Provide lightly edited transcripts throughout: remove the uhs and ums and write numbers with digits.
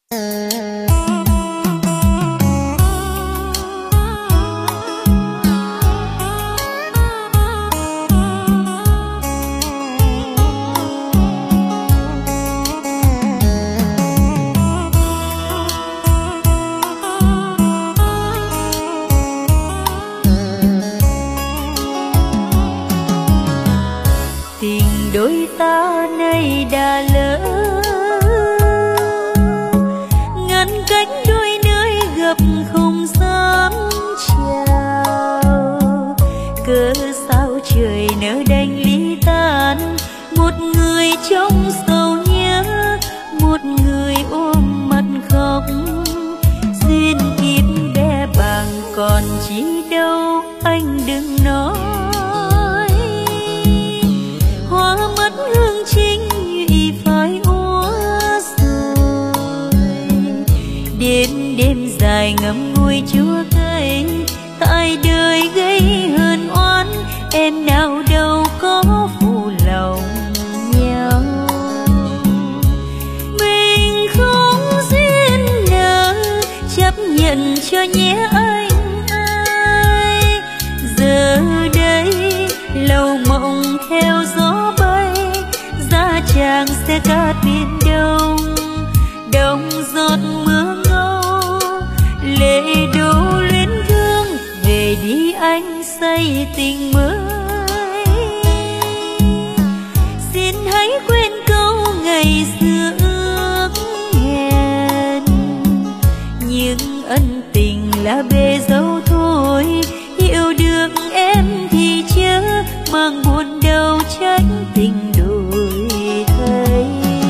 đôi ta nay đã lỡ, ngăn cách đôi nơi gặp không dám chào. Cớ sao trời nỡ đành ly tan, một người trong sầu nhớ, một người ôm mặt khóc. Duyên kiếp bé bàng còn chi đâu anh đừng nói. Hoa mất hương chính nhụy phai úa rồi, đến đêm dài ngậm ngùi chua cay. Tại đời gây hờn oán, em nào đâu có phụ lòng nhau. Mình không duyên nợ, chấp nhận cho nhé anh ai. Giờ đây lâu mộng theo gió bay, giá tràng sẽ cát biển đông. Đông giọt mưa ngâu, lệ đổ luyến thương. Về đi anh say tình mới, xin hãy quên câu ngày xưa ước hẹn. Nhưng ân tình là bề dâu thôi, hiểu được em thì chớ mang buồn đau trách tình đổi thay.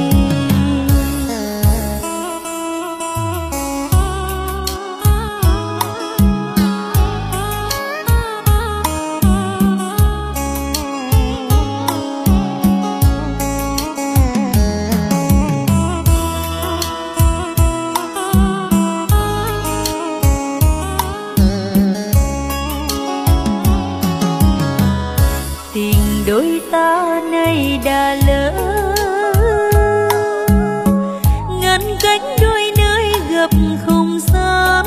Đôi ta nay đã lỡ, ngăn cách đôi nơi gặp không dám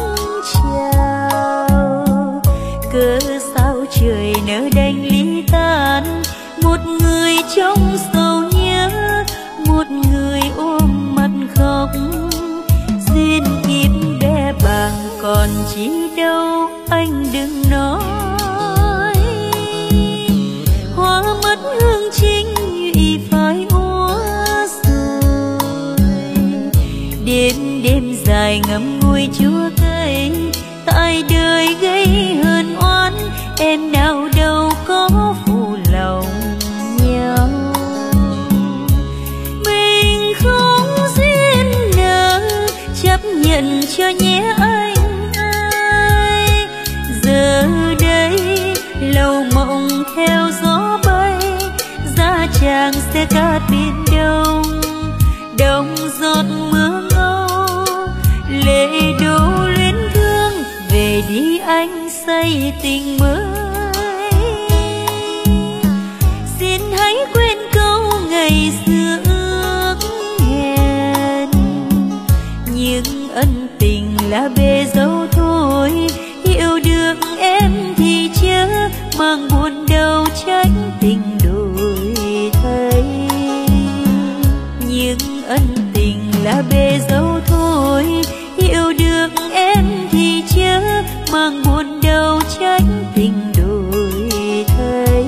chào. Cớ sao trời nỡ đành ly tan, một người trong sầu nhớ, một người ôm mặt khóc. Duyên kiếp bé bàng còn chi đâu anh đừng nói. Hoa mất hương chính nhụy phai úa rồi, đến đêm dài ngậm ngùi chua cay. Tại đời gây hờn oán, em nào đâu có phụ lòng nhau. Mình không duyên nợ, chấp nhận cho nhé anh ai. Giờ đây lâu mộng theo gió bay, giá tràng sẽ cát biển đông. Đông giọt mưa ngâu, lệ đổ luyến thương. Về đi anh say tình mới, xin hãy quên câu ngày xưa ước hẹn. Nhưng ân tình là bề dâu thôi, hiểu được em thì chớ mang buồn đau trách tình đổi thay. Nhưng ân tình là bề dâu thôi, hiểu được em thì chớ mang buồn đau trách tình đổi thay.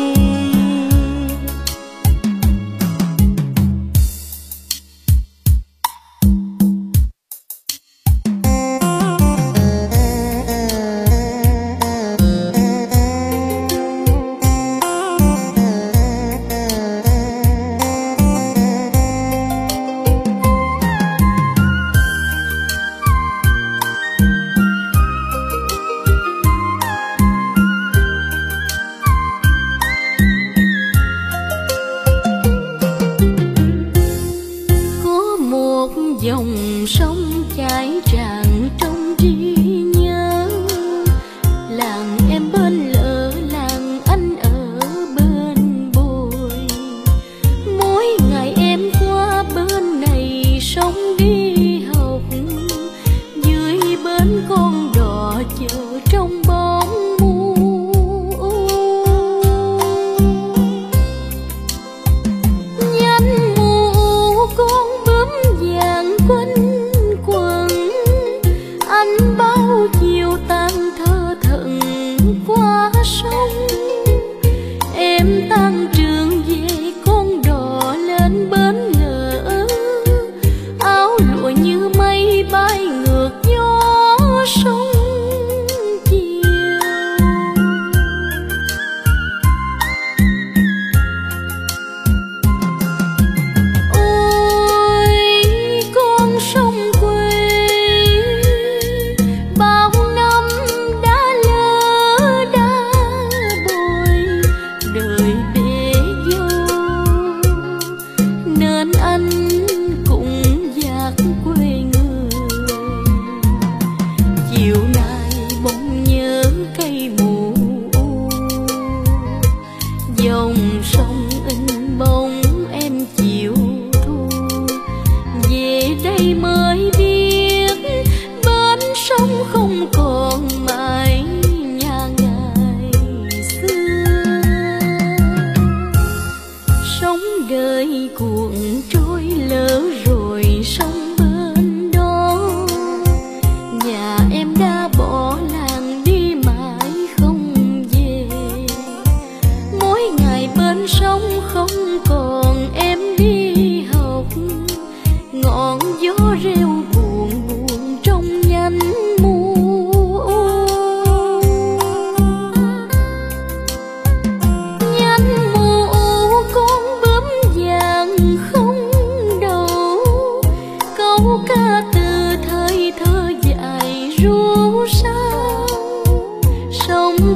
Dòng sông chảy tràn trong trí nhớ, làng em bên lỡ, làng anh ở bên bồi. Mỗi ngày em qua bên này sông đi học,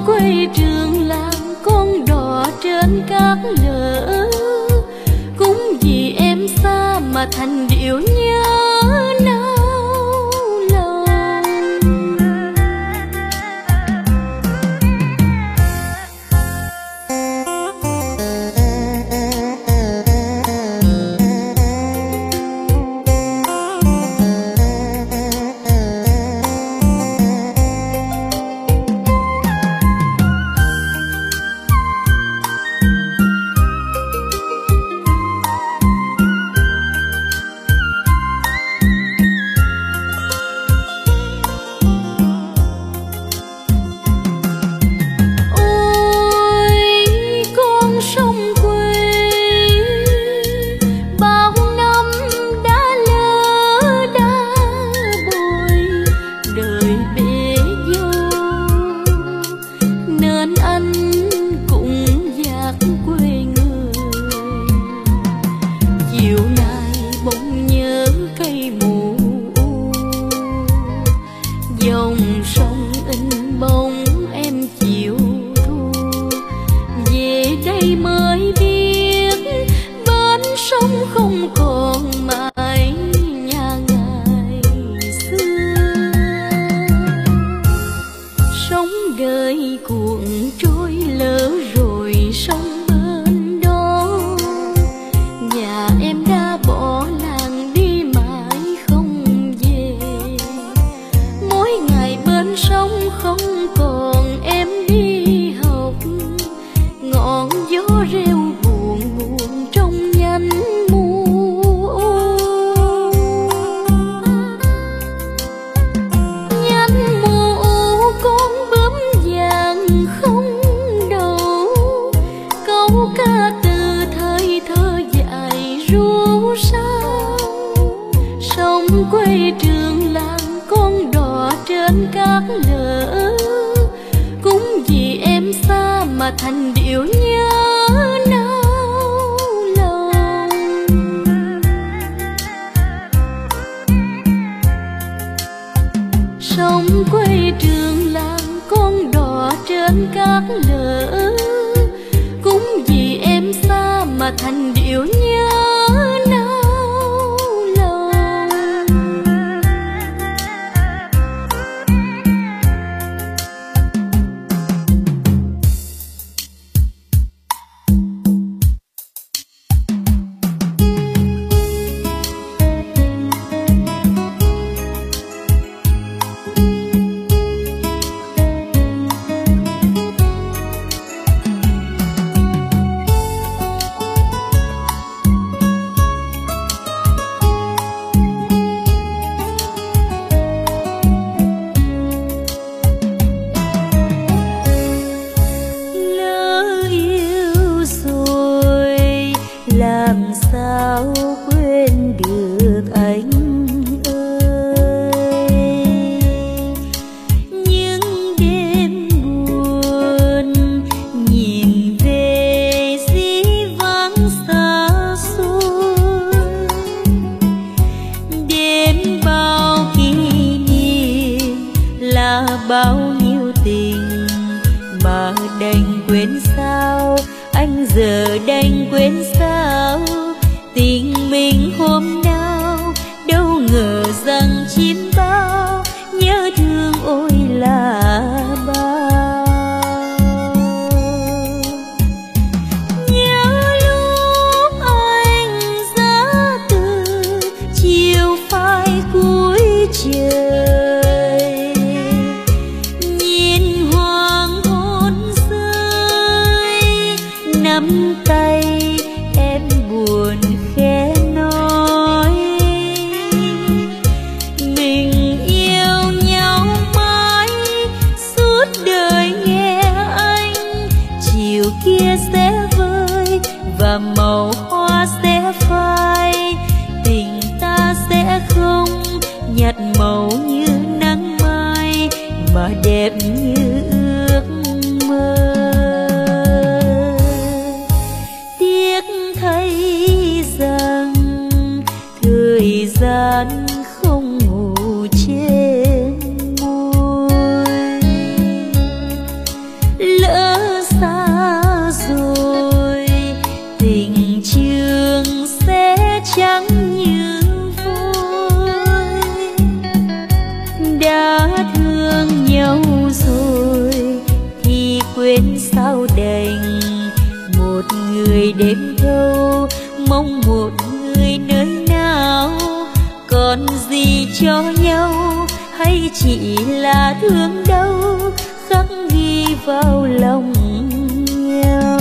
quê trường làng con đò trên cát lở, cũng vì em xa mà thành điệu nhớ nao lòng. Thành điệu nhớ nao lòng. Sông quê trường làng con đò trên cát lở, cũng vì em xa mà thành điệu nhớ nao lòng. Làm sao quên được anh ơi, những đêm buồn nhìn về dĩ vãng xa xôi, đến bao kỷ niệm là bao nhiêu tình mà đành quên sao. Anh giờ đành quên sao tình mình hôm nào, đâu ngờ rằng chim bao nhớ thương ôi là bao. Nhớ lúc anh ra từ chiều phai cuối trời, nhìn hoàng hôn rơi nắm tay em buồn khẽ nói mình yêu nhau mãi suốt đời nghe anh. Chiều kia sẽ vơi và màu hoa sẽ phai, tình ta sẽ không nhạt màu như nắng mai mà đẹp như ước mơ. Thời gian không ngủ trên môi, đêm thâu mong một người nơi nào, còn gì cho nhau hay chỉ là thương đau khắc ghi vào lòng nhau.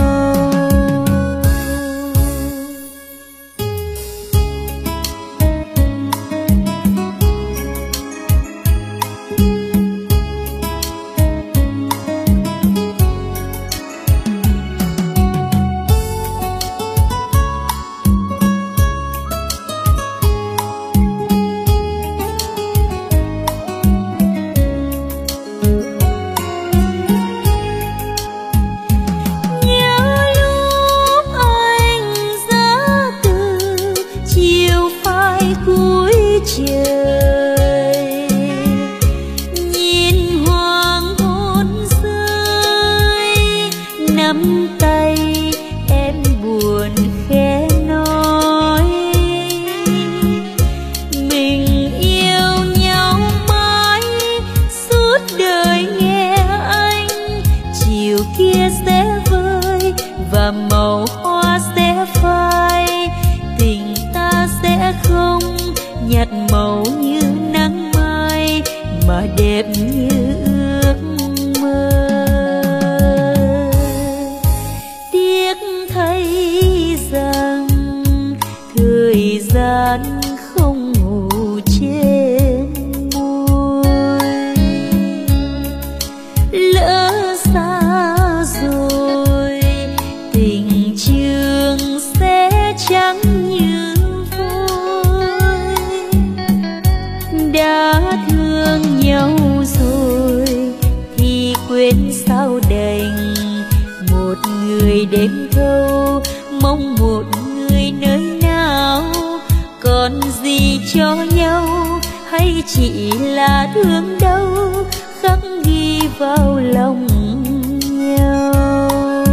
Đêm thâu mong một người nơi nào, còn gì cho nhau hay chỉ là thương đau khắc ghi vào lòng nhau.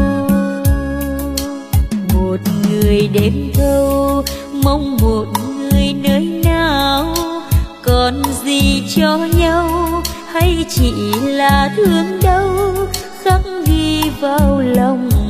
Một người đêm thâu mong một người nơi nào, còn gì cho nhau hay chỉ là thương đau khắc ghi vào lòng nhau.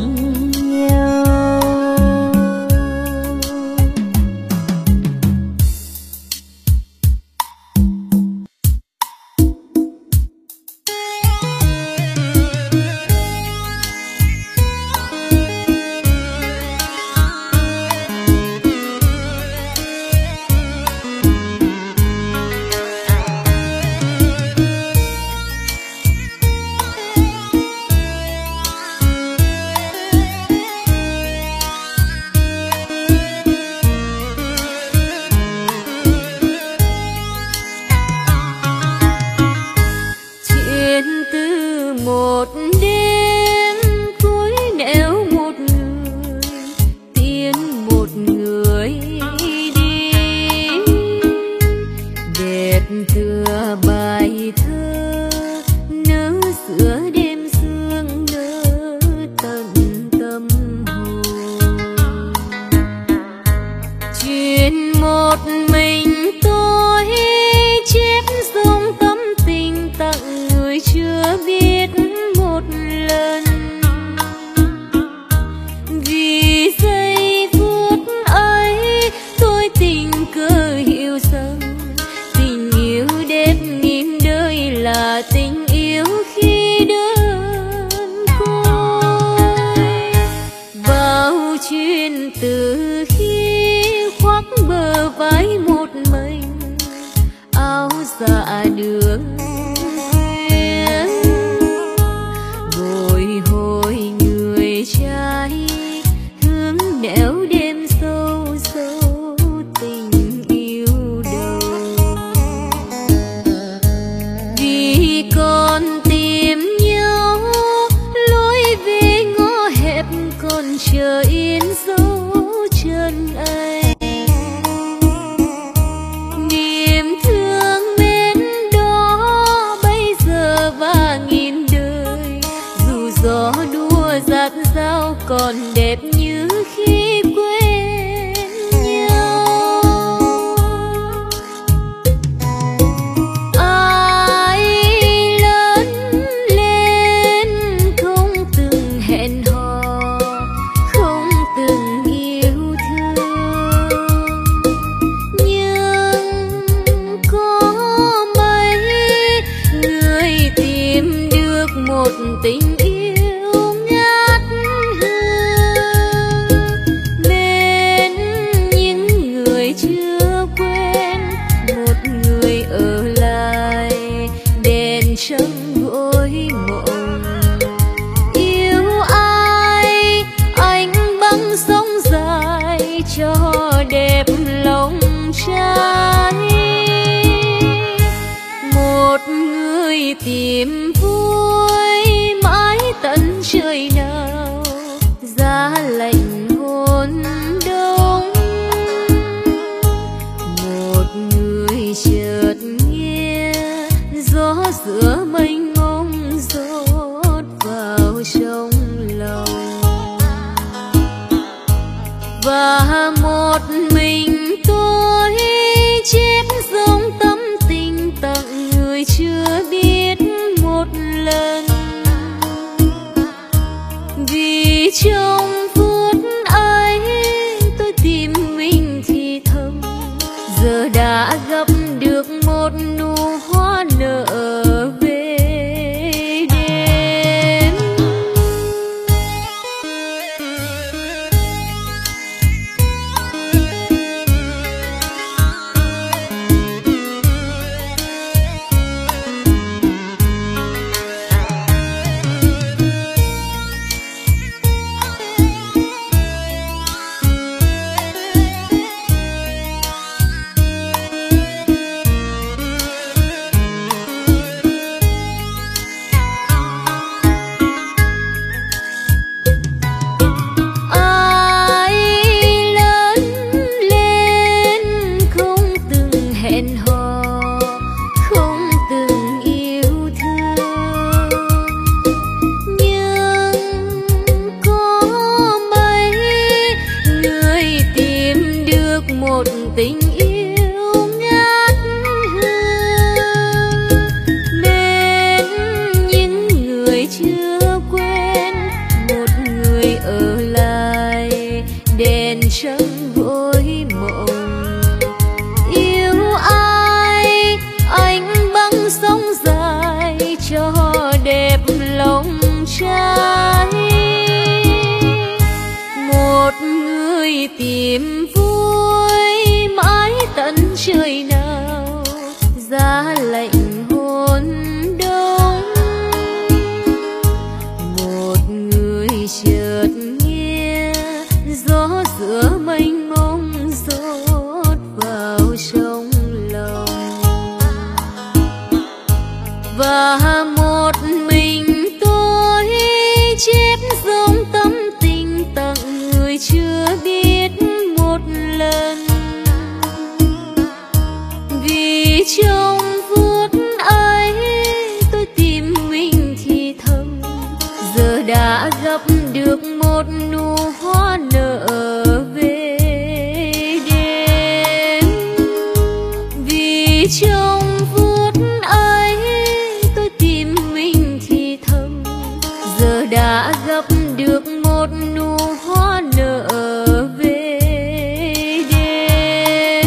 Còn đẹp như khi quen nhau. Ai lớn lên không từng hẹn hò, không từng tình yêu ngát hương. Bên những người chưa quen, một người ở lại đèn trăng gối mộng. Yêu ai anh băng sông dài cho đẹp lòng trai. Một người tìm vui mãi tận trời nào, giá lạnh hôn đông. Một người chợt nghe gió giữa mênh mông rót vào trong lòng. Và một mình tôi chép dòng tâm tình tặng người chưa biết một lần. Vì trong phút ấy tôi tìm mình thì thầm, giờ đã gặp được một nụ hoa nở về đêm. Tình yêu ngát hương. Bên những người chưa quen, một người ở lại đèn trăng gối mộng. Yêu ai anh băng sông dài cho đẹp lòng trai. Một người tìm vui mãi tận trời nào, giá lạnh hôn đông. Một người chợt nghe gió giữa mênh mông rót vào trong lòng. Và một mình tôi chép dòng tâm tình tặng người chưa biết một lần. Vì trong phút ấy tôi tìm mình thì thầm, giờ đã gặp được một nụ hoa nở về đêm. Vì trong phút ấy tôi tìm mình thì thầm, giờ đã gặp được một nụ hoa nở về đêm.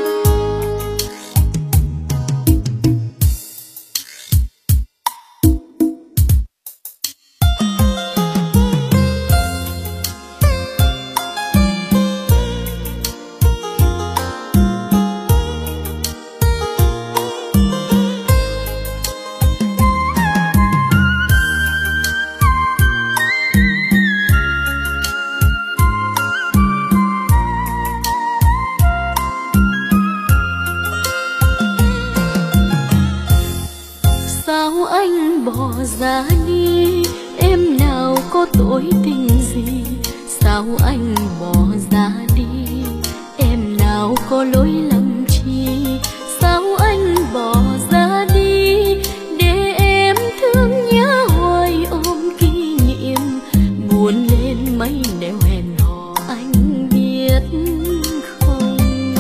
Sao anh bỏ ra đi, em nào có tội tình gì? Sao anh bỏ ra đi, em nào có lỗi lầm chi? Sao anh bỏ ra đi, để em thương nhớ hoài ôm kỷ niệm, buồn lên mấy nẻo hẹn hò anh biết không?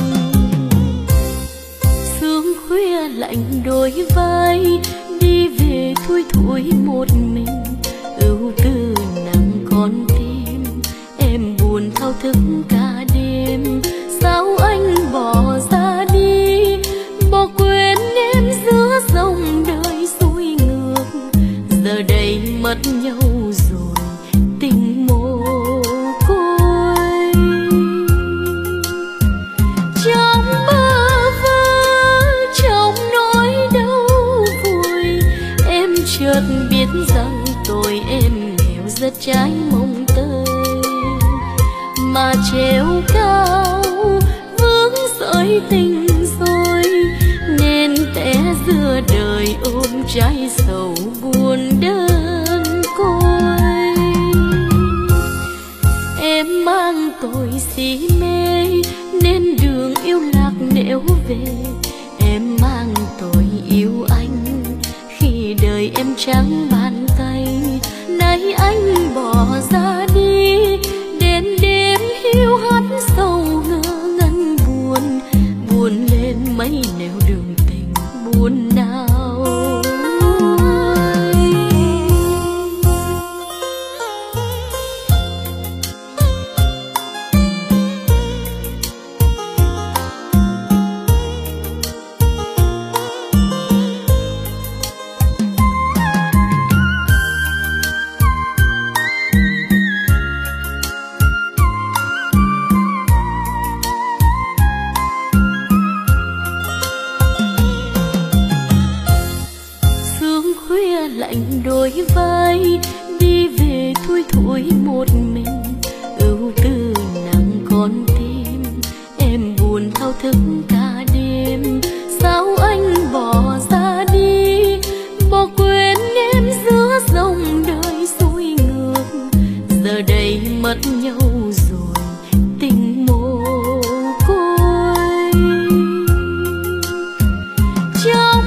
Sương khuya lạnh đôi vai, đi về thui thủi một mình, ưu tư nặng con tim, em buồn thao thức cả đêm. Sao anh bỏ ra đi, bỏ quên em giữa dòng đời xuôi ngược, giờ đây mất giật trái mong tơi, mà treo cao vướng sợi tình rồi nên té giữa đời ôm trái sầu buồn đơn côi. Em mang tội si mê nên đường yêu lạc nẻo về, em mang tội yêu anh khi đời em trắng bàn tay. Nay anh bỏ ra đi đến đêm hiu hắt sầu ngơ ngẩn buồn, buồn lên mấy nẻo đường tình buồn nào. Lạnh đôi vai đi về thui thủi một mình, ưu tư nặng con tim em buồn thao thức cả đêm. Sao anh bỏ ra đi, bỏ quên em giữa dòng đời xuôi ngược, giờ đây mất nhau rồi tình mồ côi. Trong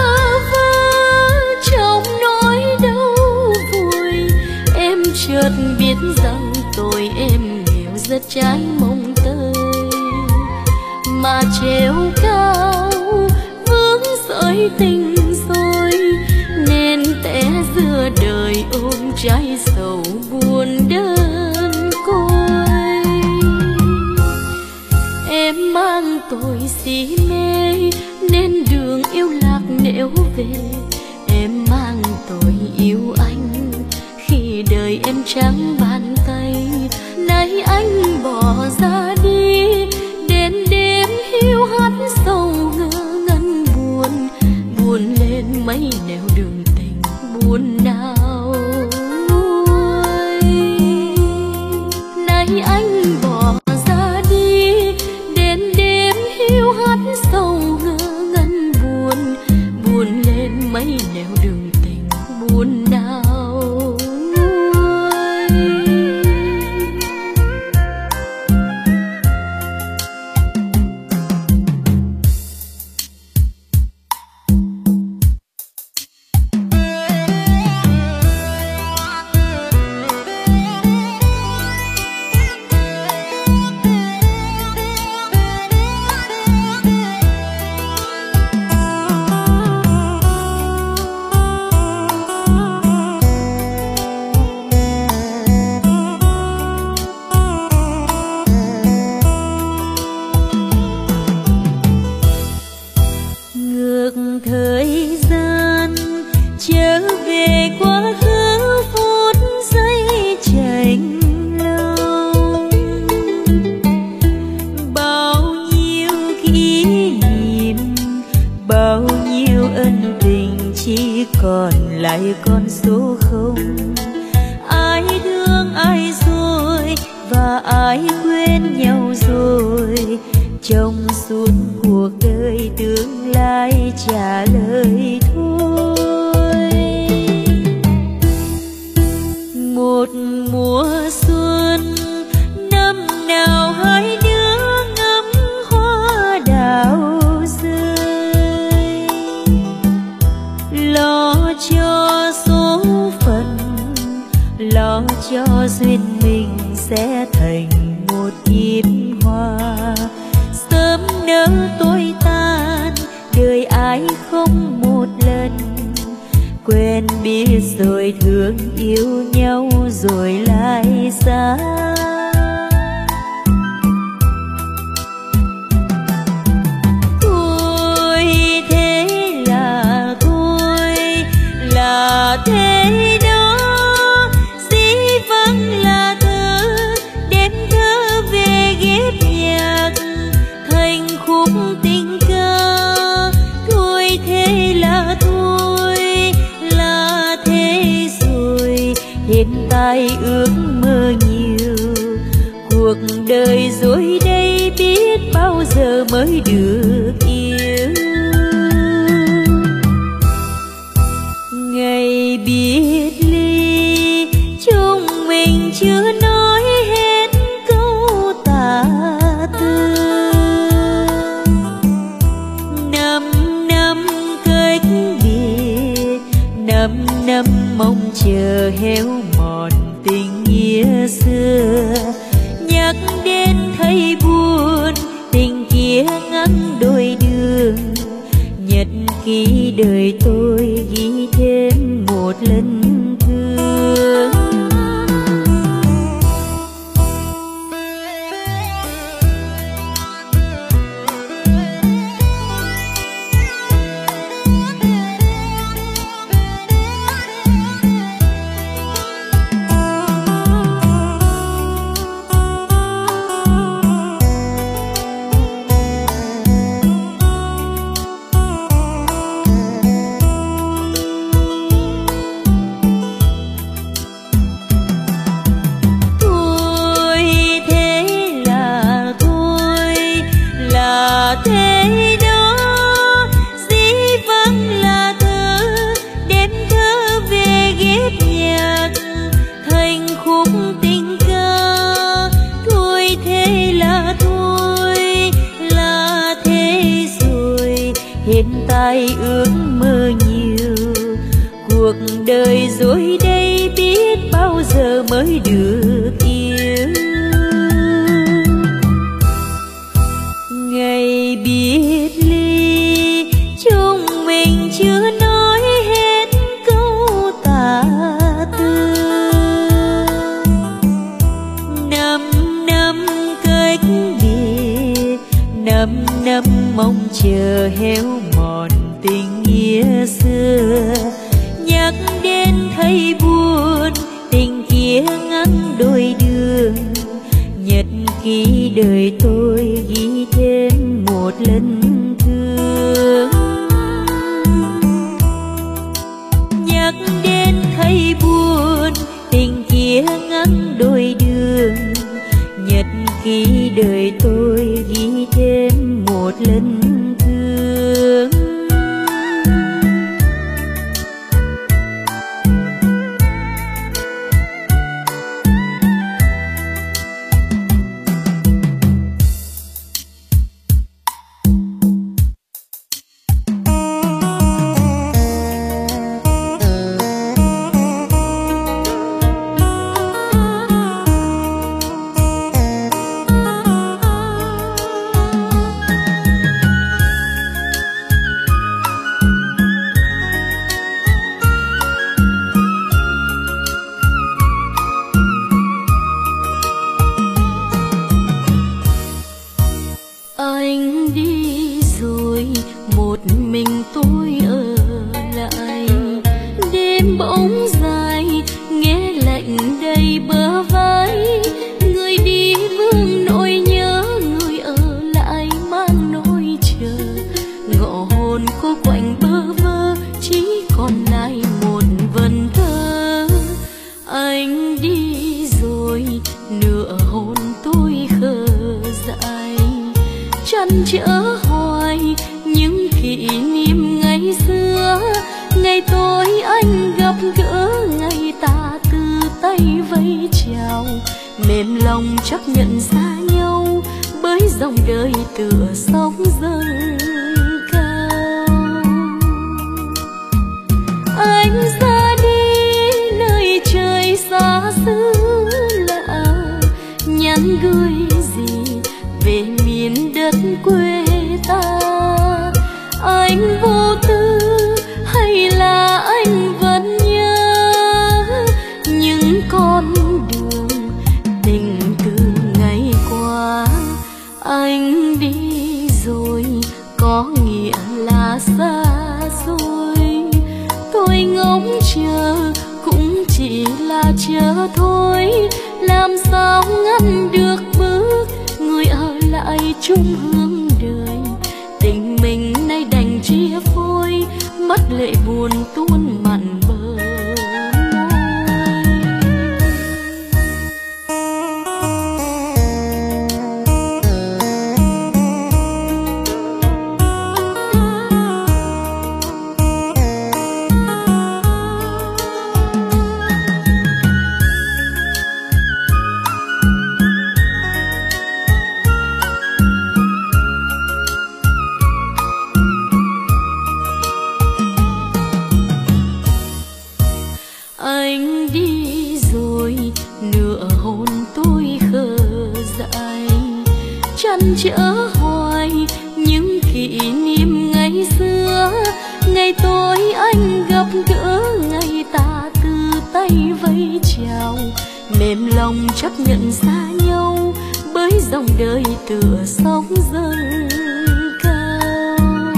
chợt biết rằng tội em nghèo rất trái mong tơi, mà treo cao vướng sợi tình rồi nên té giữa đời ôm trái sầu buồn đơn côi. Em mang tội si mê nên đường yêu lạc nẻo về, em mang tội yêu anh khi đời em trắng bàn tay. Nay anh bỏ ra đi đến đêm hiu hắt sầu ngơ ngẩn buồn, buồn lên mấy nẻo đường tình buồn nào. Nay anh bỏ ra đi đến đêm hiu hắt sầu ngơ ngẩn buồn, buồn lên mấy nẻo đường tình buồn nào. Còn lại con số không, ai thương ai rồi và ai quên nhau rồi. Trong suốt cuộc đời tương lai trả lời thôi. Một mùa xuân năm nào hai đứa ngắm hoa đào rơi, lo cho số phận, lo cho duyên mình sẽ thành một kiếp hoa. Sớm nỡ tôi tan, đời ai không một lần, quen biết rồi thương yêu nhau rồi lại xa. Thôi thế là thôi, là thế đó, dĩ vắng là thơ, đem thơ về ghép nhạc thành khúc tình ca. Thôi thế là thôi, là thế rồi, hiện tại ước mơ nhiều. Cuộc đời rồi đây biết bao giờ mới được yêu. Ngày biệt ly chúng mình chưa nói hết câu tả tư. 5 năm cách biệt, 5 năm mong chờ héo mòn tình nghĩa xưa. Nhắc đến thấy buồn, tình kia ngăn đôi đường. Nhật ký đời tôi ghi thêm một lần thương. Thế đó dĩ vắng là thơ, đem thơ về ghép nhạc thành khúc tình ca. Thôi thế là thôi, là thế rồi, hiện tại ước mơ nhiều. Cuộc đời rồi đây biết bao giờ mới được yêu. Ngày biệt ly chúng mình chưa nói hết câu tả tư. 5 năm cách biệt, 5 năm mong chờ héo mòn tình nghĩa xưa. Nhắc đến thấy buồn, tình kia ngăn đôi đường. Nhật ký đời tôi ghi thêm một lần thương. Nhắc đến thấy buồn, tình kia ngăn đôi đường. Nhật ký đời tôi ghi thêm một lần thương. Anh đi rồi, một mình tôi ở lại. Đêm bỗng dài, nghe lạnh đầy bờ vai. Người đi vương nỗi nhớ, người ở lại mang nỗi chờ. Ngọ hồn cô quạnh bơ vơ, chỉ còn lại một vần thơ. Anh đi rồi, nửa hồn tôi khờ dại. Chăn trở hoài những kỷ niệm ngày xưa. Ngày tối anh gặp gỡ, ngày ta từ tay vẫy chào. Mềm lòng chấp nhận xa nhau, bởi dòng đời tựa sóng dâng cao. Anh ra đi nơi trời xa xứ lạ, nhắn gửi gì về miền đất quê ta. Anh vô tư hay là anh vẫn nhớ những con đường tình từ ngày qua. Anh đi rồi có nghĩa là xa xôi. Tôi ngóng chờ cũng chỉ là chờ thôi. Làm sao ngăn được bước người ở lại chung hướng đời. Tình mình nay đành chia phôi, mắt lệ buồn tuôn mặn bờ môi. ngày tối anh gặp gỡ, ngày ta từ tay vẫy chào, mềm lòng chấp nhận xa nhau bởi dòng đời tựa sóng dâng cao.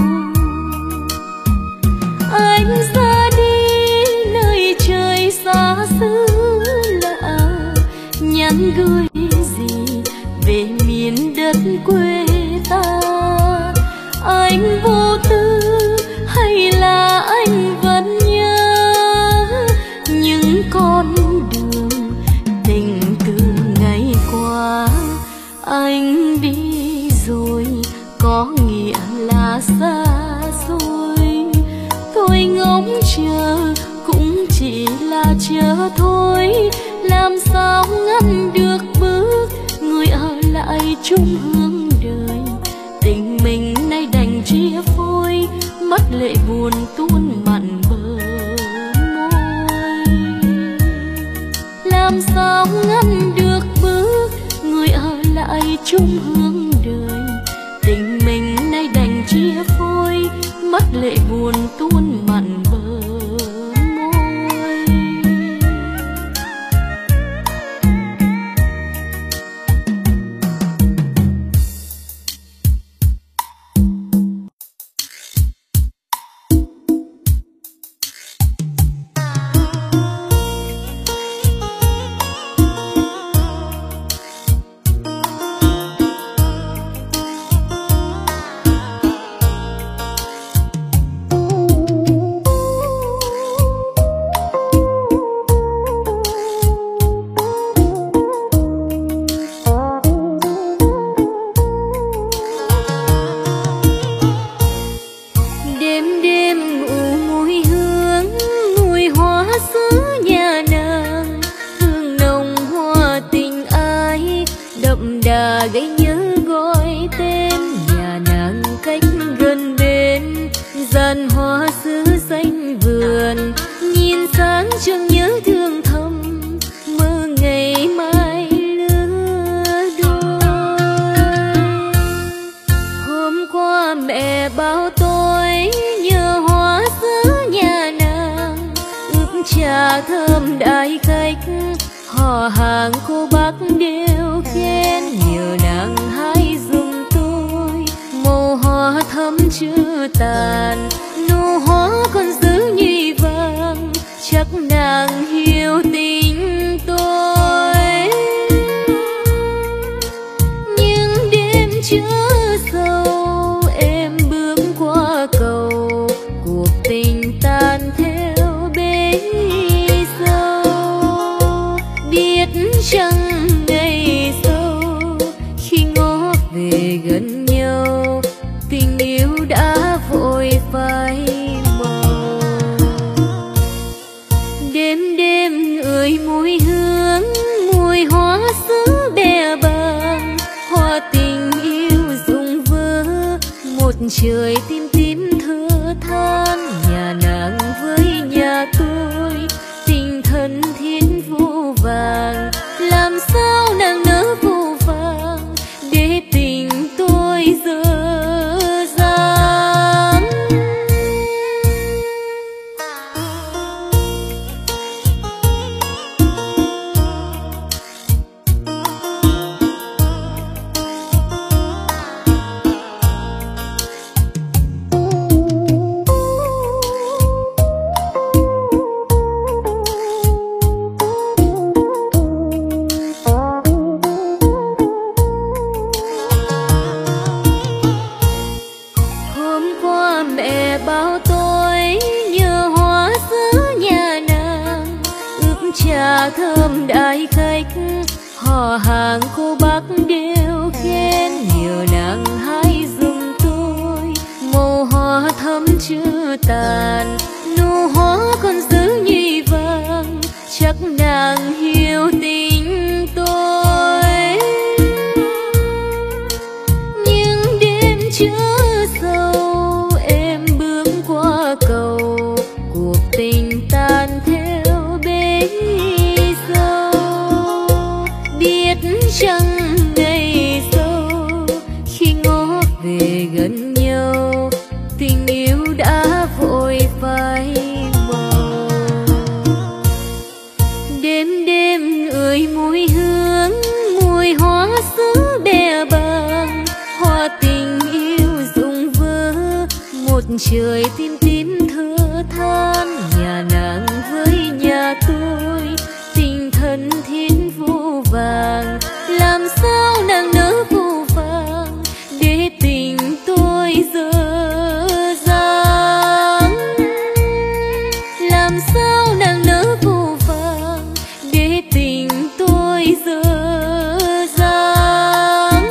Anh ra đi nơi trời xa xứ lạ, nhắn gửi gì về miền đất quê ta. Anh vô tư hay là anh vẫn nhớ những con đường tình từ ngày qua. Anh đi rồi có nghĩa là xa xôi, thôi ngóng chờ cũng chỉ là chờ thôi. Làm sao ngăn được bước người ở lại chung hướng đời, tình mình nay đành chia phôi, mắt lệ buồn tuôn mặn bờ môi. Làm sao ngăn được bước người ở lại chung hướng đời, tình mình nay đành chia phôi, mắt lệ buồn tuôn mặn bờ môi. Gãy nhớ gọi tên nhà nàng cách gần bên, dàn hoa sứ xanh vườn nhìn sáng trong nhớ thương thầm, mơ ngày mai lứa đôi. Hôm qua mẹ bảo tôi nhờ hoa sứ nhà nàng, ước trà thơm đãi khách, họ hàng cô bác đều khen, nhờ nàng hãy dùng tôi. Màu hoa thắm chưa tàn, nụ hoa còn giữ nhụy vàng, chắc nàng hiểu tình tôi. Nhưng đêm chưa sâu em bước qua cầu, cuộc tình tan theo bể sâu. Biết chăng ngày sau khi ngó về gần nhau, tình yêu đã vội phai màu. Đêm đêm ngửi mùi hương, mùi hoa sứ bè bàng, hoa tình yêu rụng vỡ, một trời tim tím thơ than. Nhà nàng với nhà tôi tình thân thiên vô vàng, làm sao nàng nỡ vô vàng để tình tôi dở dang. Thơm đãi khách, họ hàng cô bác đều khen, nhờ nàng hãy dùng tôi. Màu hoa thắm chưa tàn, nụ hoa còn giữ nhụy vàng, chắc nàng hiểu tình tôi. Nhưng đêm chưa sâu em bước qua cầu, cuộc tình tan theo bể sâu. Biết chăng ngày sau khi ngó về gần nhau, tình yêu đã trời tim tím thưa than, nhà nàng với nhà tôi tình thân thiên vu vàng. Làm sao nàng nỡ vu vàng để tình tôi dở dang? Làm sao nàng nỡ vu vàng để tình tôi dở dang?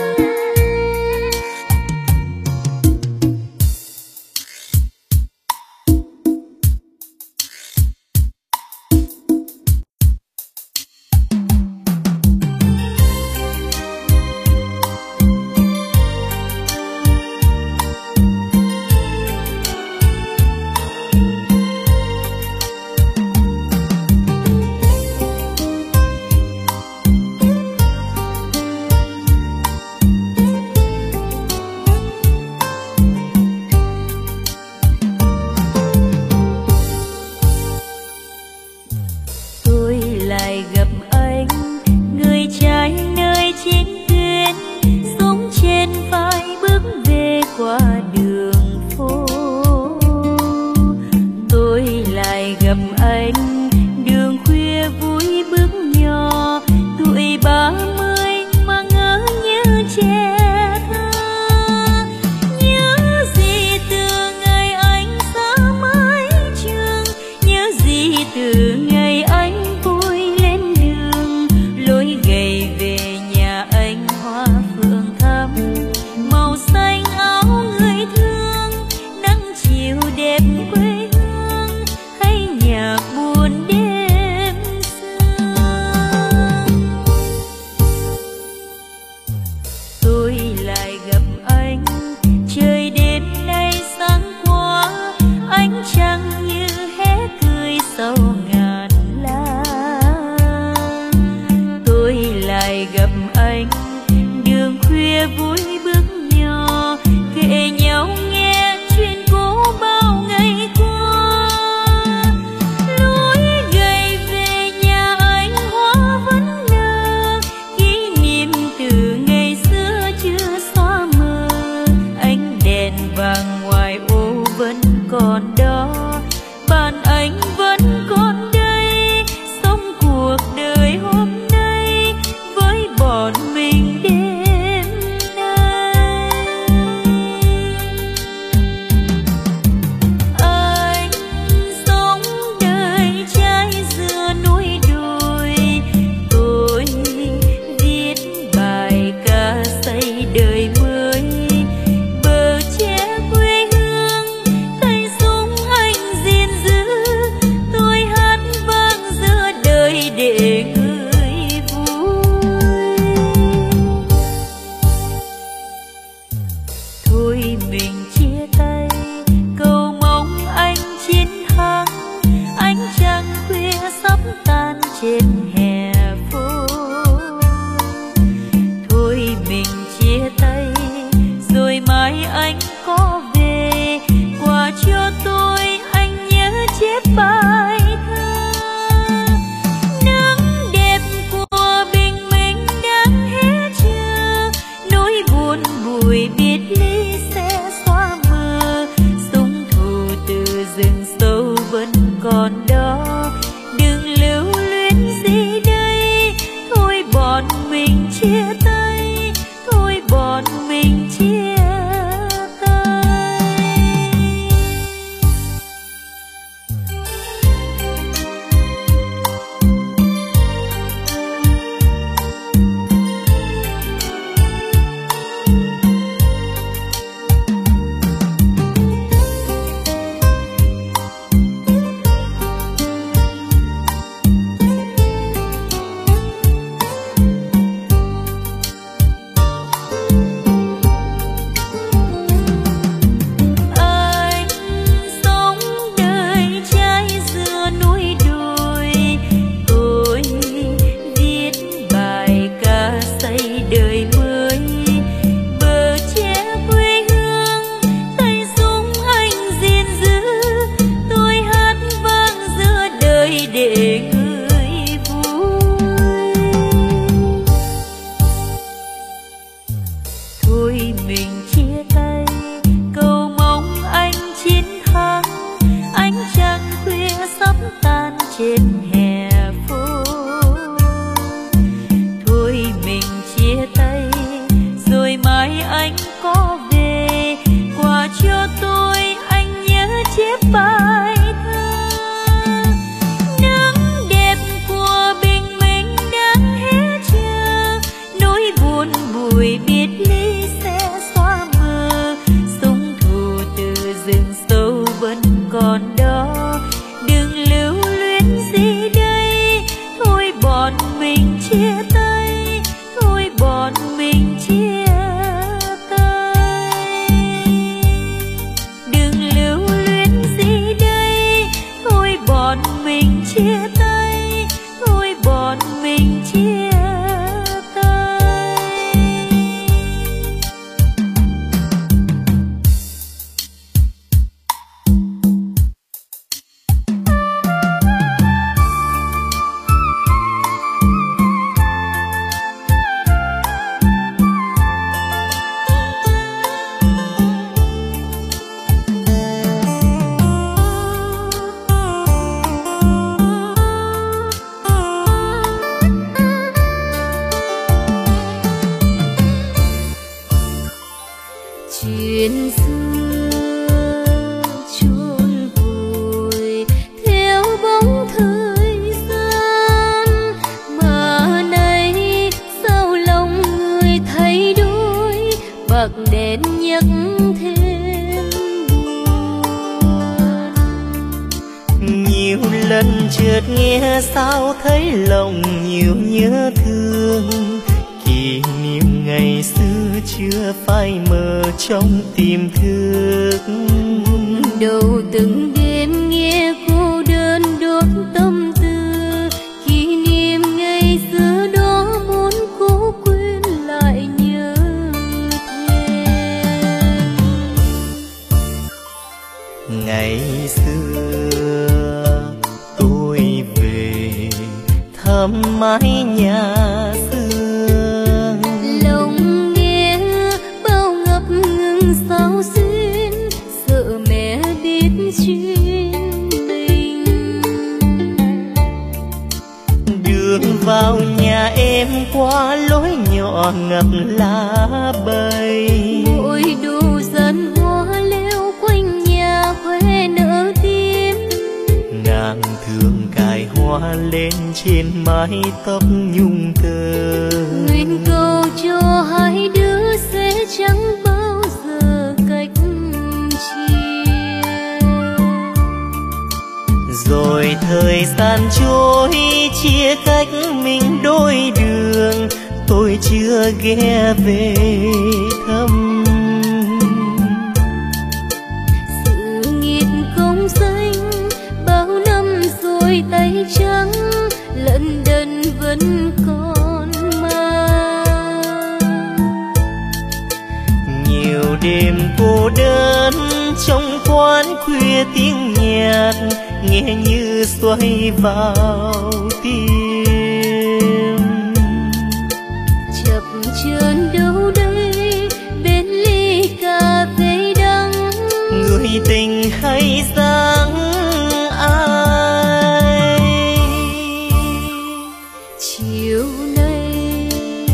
tan trên hè phố. Thôi mình chia tay rồi mai anh có về, quà cho tôi anh nhớ chép bài thơ. Nắng đẹp của bình minh đang hé chờ, nỗi buồn bùi biệt ly sẽ xóa mờ. Sông thù từ rừng sâu vẫn còn đó, đừng lưu luyến gì đây. Thôi bọn mình chia tay, thôi bọn mình chia tay. Đừng lưu luyến gì đây, thôi bọn mình chia tay, thôi bọn mình chia tay. Chuyện xưa chôn vùi theo bóng thời gian, mà nay sao lòng người thay đổi, bạc đèn nhắc thêm buồn. Nhiều lần chợt nghe sao thấy lòng nhiều nhớ thương, kỷ niệm ngày xưa chưa phai mờ trong tiềm thức. Đầu từng đêm nghe cô đơn đốt tâm tư, kỷ niệm ngày xưa đó muốn cố quên lại nhớ thêm. Ngày xưa tôi về thăm mái nhà xưa, Lòng nghe bao ngập ngừng sao xuyên, sợ mẹ biết chuyện mình. đường vào nhà em qua lối nhỏ ngập lá bay. Mỗi đồ dân hoa leo quanh nhà khoe nở tím, Nàng thường cài hoa lên trên mái tóc nhung tơ. nguyện cầu cho hai đứa sẽ chẳng bao giờ cách chia. Rồi thời gian trôi chia cách mình đôi đường, tôi chưa ghé về thăm. Sự nghiệp công danh bao năm rồi tay trắng, lận đận vẫn còn mang. Nhiều đêm cô đơn trong quán khuya tiếng nhạc nghe như xoay vào tim. Chập chờn đâu đây bên ly cà phê đắng, Người tình hay dáng ai. chiều nay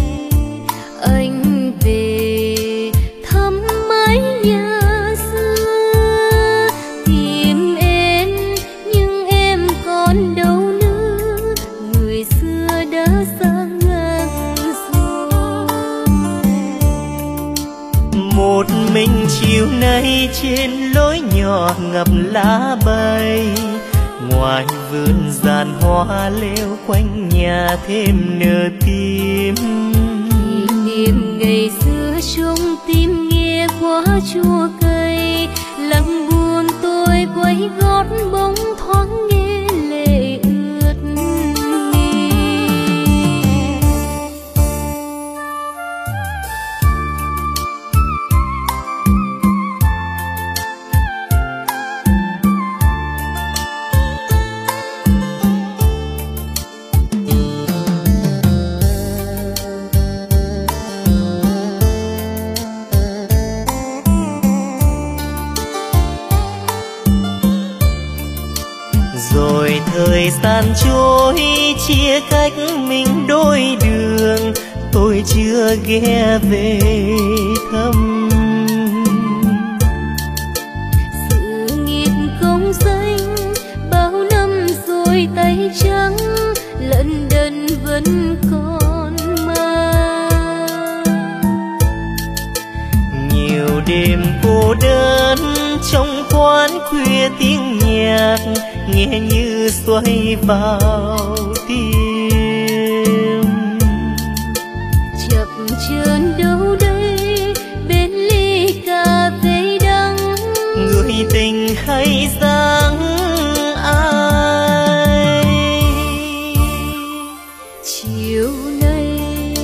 anh về thăm mái nhà xưa, tìm em nhưng em còn đâu nữa, người xưa đã xa ngang rồi. Một mình chiều nay trên lối nhỏ ngập lá bay, ngoài vườn giàn hoa leo quanh nhà thêm nở tim. Kỷ niệm ngày xưa trong tim nghe quá chua cay, lặng buồn tôi quay gót bóng thoáng nghe lệ ướt mi. rồi thời gian trôi chia cách mình đôi đường, tôi chưa ghé về thăm. Sự nghiệp công danh bao năm rồi tay trắng, lận đận vẫn còn mang. Nhiều đêm cô đơn trong quán khuya tiếng nhạc nghe như xoay vào tim. Chập chờn đâu đây bên ly cà phê đắng, người tình hay dáng ai. Chiều nay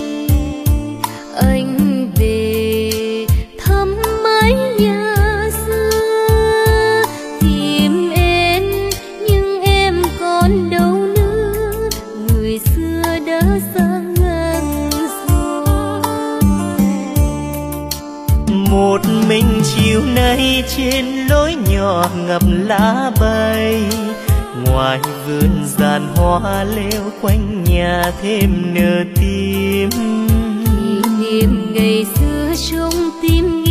anh về thăm mái nhà xưa, tìm em nhưng em còn đâu nữa, người xưa đã xa ngang rồi. Một mình chiều nay trên lối nhỏ ngập lá bay, ngoài vườn giàn hoa leo quanh nhà thêm nở tim. Kỷ niệm ngày xưa trong tim